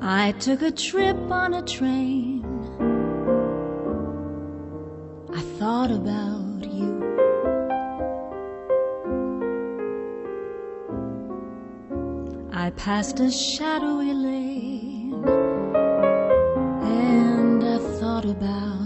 I took a trip on a train. I thought about you. I passed a shadowy lane and I thought about